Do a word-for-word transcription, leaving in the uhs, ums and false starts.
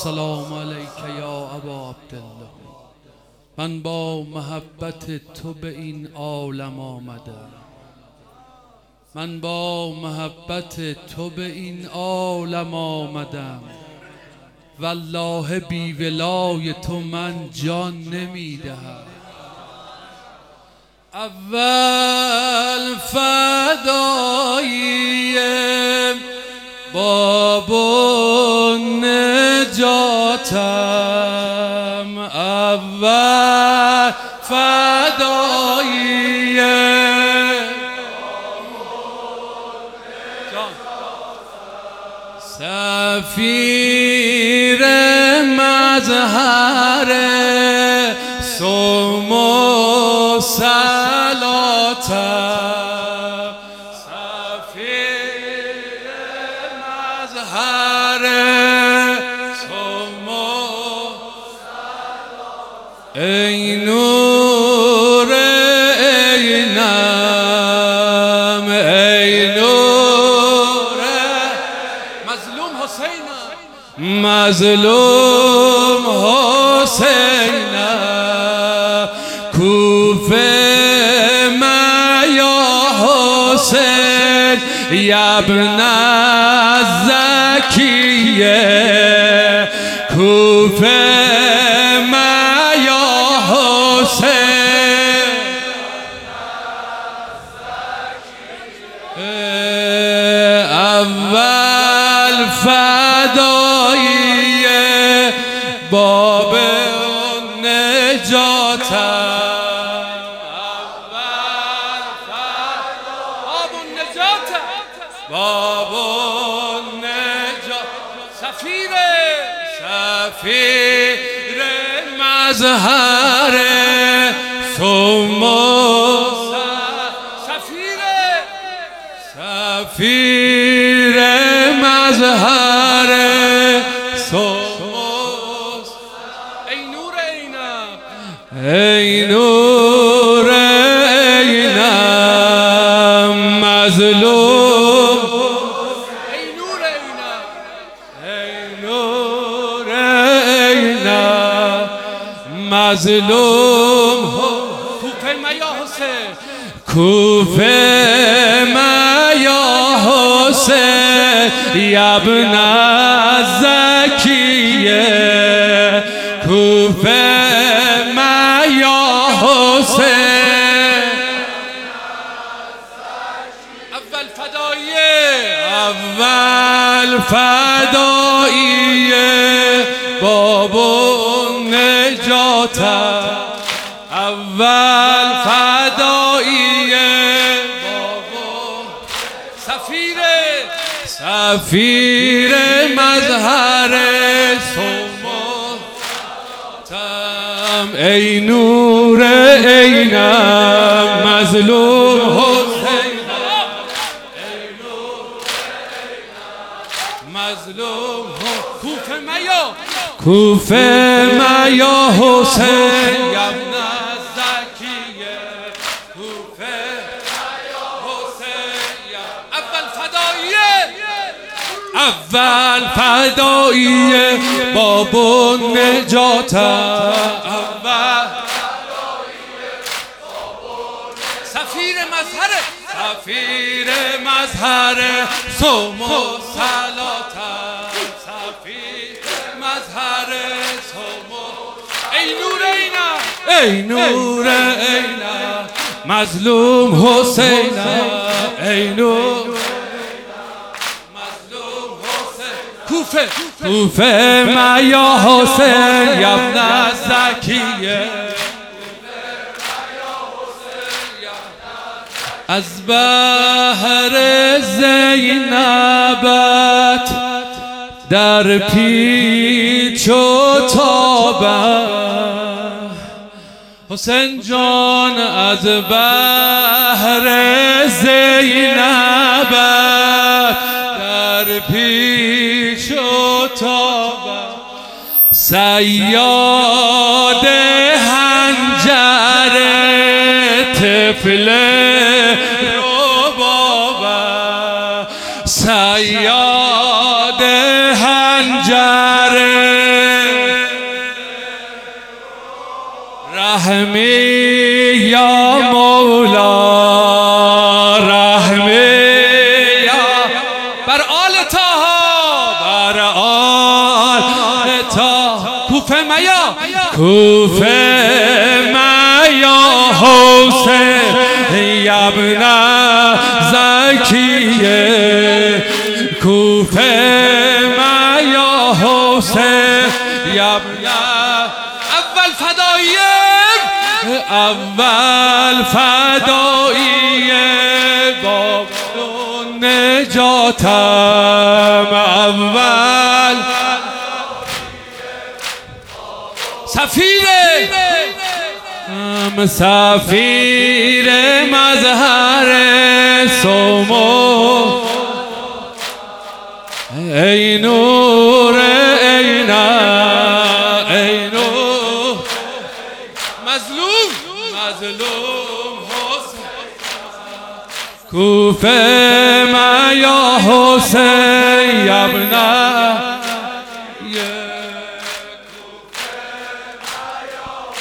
السلام علیک یا ابا عبدالله. من با محبت تو به این عالم آمدم، من با محبت تو به این عالم آمدم. والله بی ولای تو من جان نمیدهم. اول فدایی باب نجاتم، اول فدایی سفیر مظهر صوم و صلاتم، سفیر مظهر صوم و صلاتم. ای نور عینم، ای نور مظلوم حسینم، مظلوم حسینم. کوفه یا حسین یا ابن الزکیه، کوفه یا حسین اول فدایی باب نجاتم، باب النجات. سفیر سفیر مظهر صوم و سفیر سفیر مظهر صوم و ای نور عینم، ای نور عینم مظلوم، ای نور عینم، ای نور عینم مظلوم. کوفه یا حسین، کوفه یا حسین یا ابن الزکیه، کوفه یا حسین اول فدایی، اول فدایی باب نجاتم، اول فدایی باب سفیر سفیر مظهر صوم و ای نور عینم مظلوم حسین، ای نور عینم مظلوم. کوفه میا، کوفه میا حسین یا ابن الزکیه، کوفه میا حسین یا اول فدایی، اول فدایی باب نجاتم، اول سفیر مظهر سفیر مظهر صوم و صلاتم، سفیر مظهر صوم و ای نور عینم، ای نور عینم مظلوم حسینم، ای نور کوفه کوفه یا حسین یا ابن الزکیه، از بحر زینبت در پیچ و تابم، حسین جان از بحر زینبت در پیچ و تابم، صیاد حنجر طفل ربابم، صیاد حنجر رحمی یا مولا رحمی یا بر آل طه بر آل طه کوفه میا کوفه میا حسین ابن زکیه کوفه میا حسین ابن اول فداییم اول فداییم با نجاتم اول سفیره سفیر مظهر سمو ای نور اینا ای نور مظلوم مظلوم حسین کوفه میا حسین ابن